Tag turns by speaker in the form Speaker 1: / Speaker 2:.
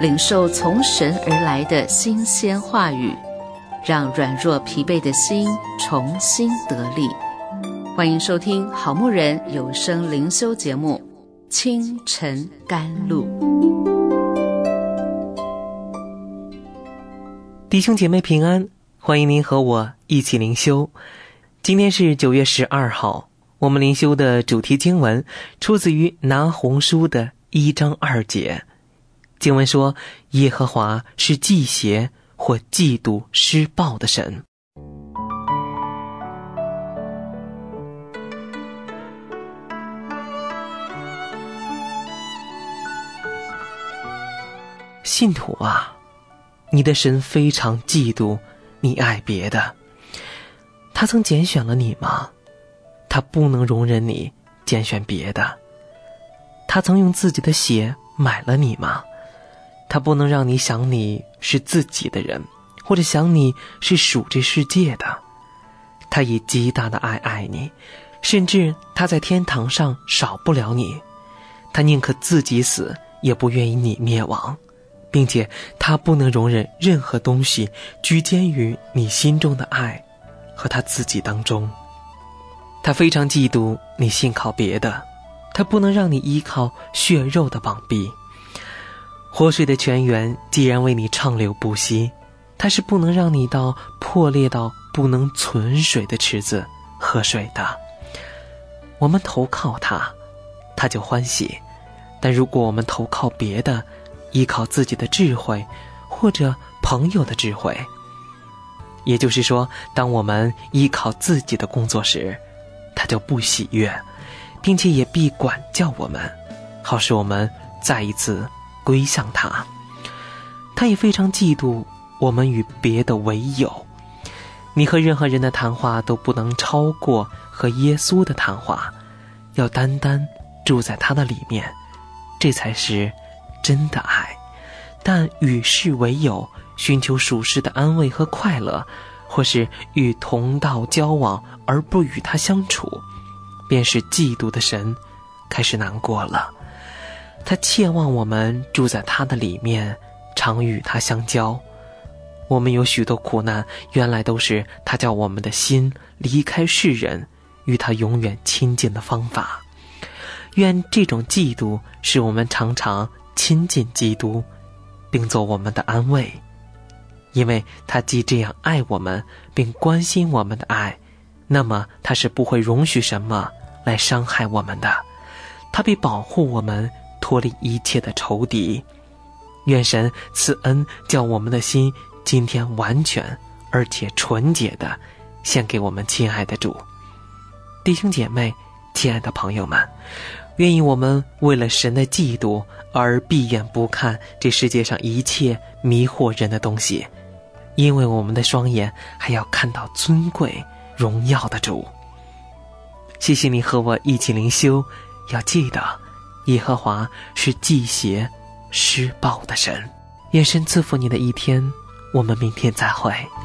Speaker 1: 领受从神而来的新鲜话语，让软弱疲惫的心重新得力。欢迎收听好牧人有声灵修节目《清晨甘露》。
Speaker 2: 弟兄姐妹平安，欢迎您和我一起灵修。今天是9月12号，我们灵修的主题经文出自于拿鸿书的1章2节。经文说，耶和华是忌邪或嫉妒施暴的神。信徒啊，你的神非常嫉妒你爱别的。他曾拣选了你吗？他不能容忍你拣选别的。他曾用自己的血买了你吗？他不能让你想你是自己的人，或者想你是属这世界的。他以极大的爱你，甚至他在天堂上少不了你。他宁可自己死，也不愿意你灭亡，并且他不能容忍任何东西居间于你心中的爱和他自己当中。他非常嫉妒你信靠别的，他不能让你依靠血肉的膀臂。活水的泉源既然为你畅流不息，它是不能让你到破裂到不能存水的池子喝水的。我们投靠他，他就欢喜；但如果我们投靠别的，依靠自己的智慧或者朋友的智慧，也就是说，当我们依靠自己的工作时，他就不喜悦，并且也必管教我们，好使我们再一次归向他。他也非常嫉妒我们与别的为友。你和任何人的谈话都不能超过和耶稣的谈话，要单单住在他的里面，这才是真的爱。但与世为友，寻求属世的安慰和快乐，或是与同道交往而不与他相处，便是嫉妒的神开始难过了。他切望我们住在他的里面，常与他相交。我们有许多苦难，原来都是他叫我们的心离开世人，与他永远亲近的方法。愿这种嫉妒使我们常常亲近基督，并做我们的安慰。因为他既这样爱我们，并关心我们的爱，那么他是不会容许什么来伤害我们的。他必保护我们脱离一切的仇敌。愿神赐恩，叫我们的心今天完全而且纯洁的献给我们亲爱的主。弟兄姐妹，亲爱的朋友们，愿意我们为了神的嫉妒而闭眼不看这世界上一切迷惑人的东西，因为我们的双眼还要看到尊贵荣耀的主。谢谢你和我一起灵修，要记得耶和华是忌邪施暴的神。愿神赐福你的一天，我们明天再会。